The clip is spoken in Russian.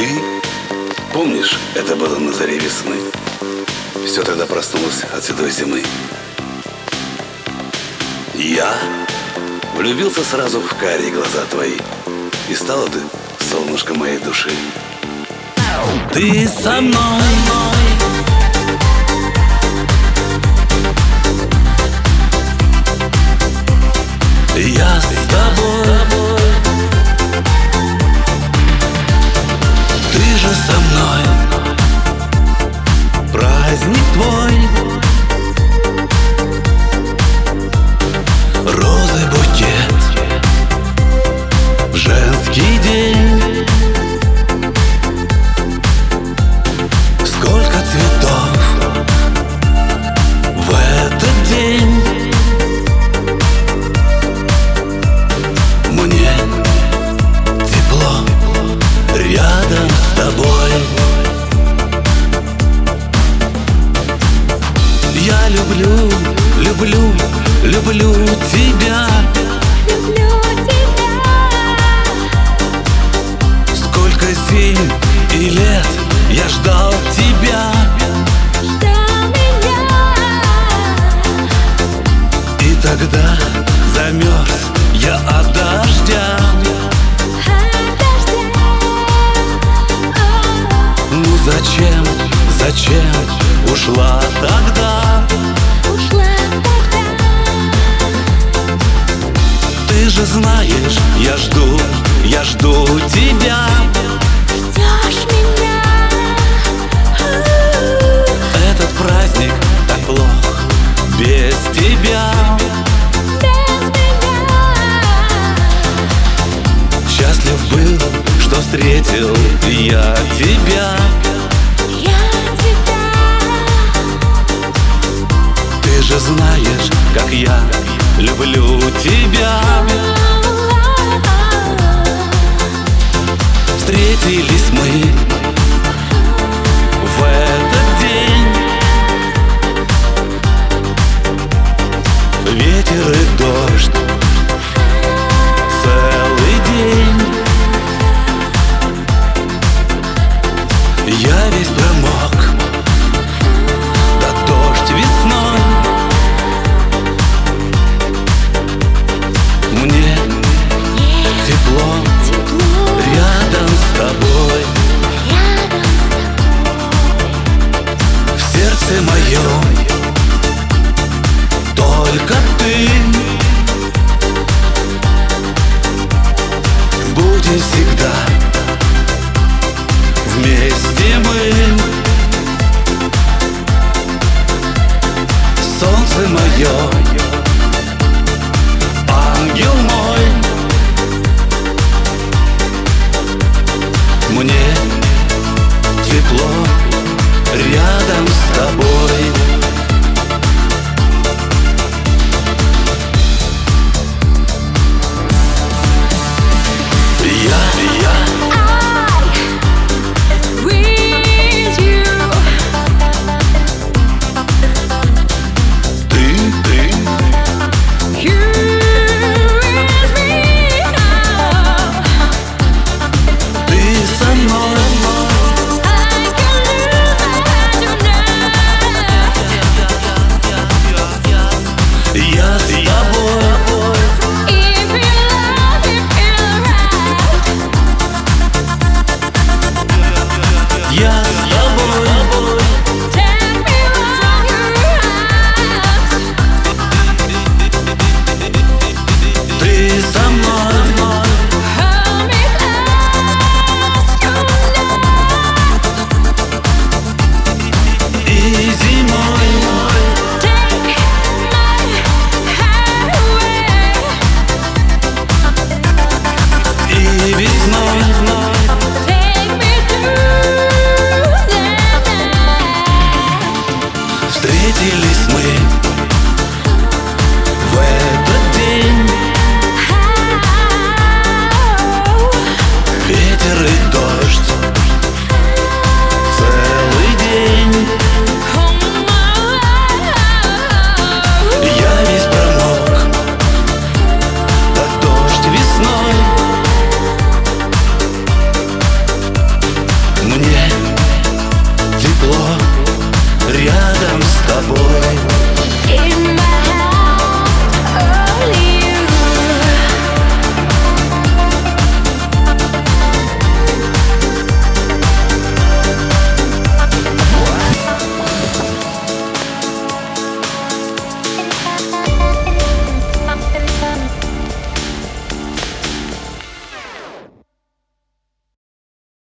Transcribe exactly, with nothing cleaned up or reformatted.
ты помнишь, это было на заре весны. Все тогда проснулось от седой зимы. Я влюбился сразу в карие глаза твои, и стала ты солнышко моей души. Ты со мной, я с тобой, ты же со мной. Праздник твой, розы букет в женский день. Сколько цветов в этот день. Мне тепло рядом с тобой. Я люблю, люблю, люблю тебя. Люблю тебя. Сколько зим и лет я ждал тебя. Ждал меня. И тогда замерз я от дождя. От дождя. Ну зачем, зачем ушла тогда? Ушла тогда. Ты же знаешь, я жду, я жду тебя. Ждешь меня. Этот праздник так плох без тебя. Без меня. Счастлив был, что встретил я тебя. Я тебя. Ты же знаешь, как я люблю тебя. Встретились мы в этот день. Ветер и дождь целый день. Я весь промок, да дождь весной. Мне тепло, Тепло. рядом с тобой. Рядом с тобой. В сердце моем только ты. Будем всегда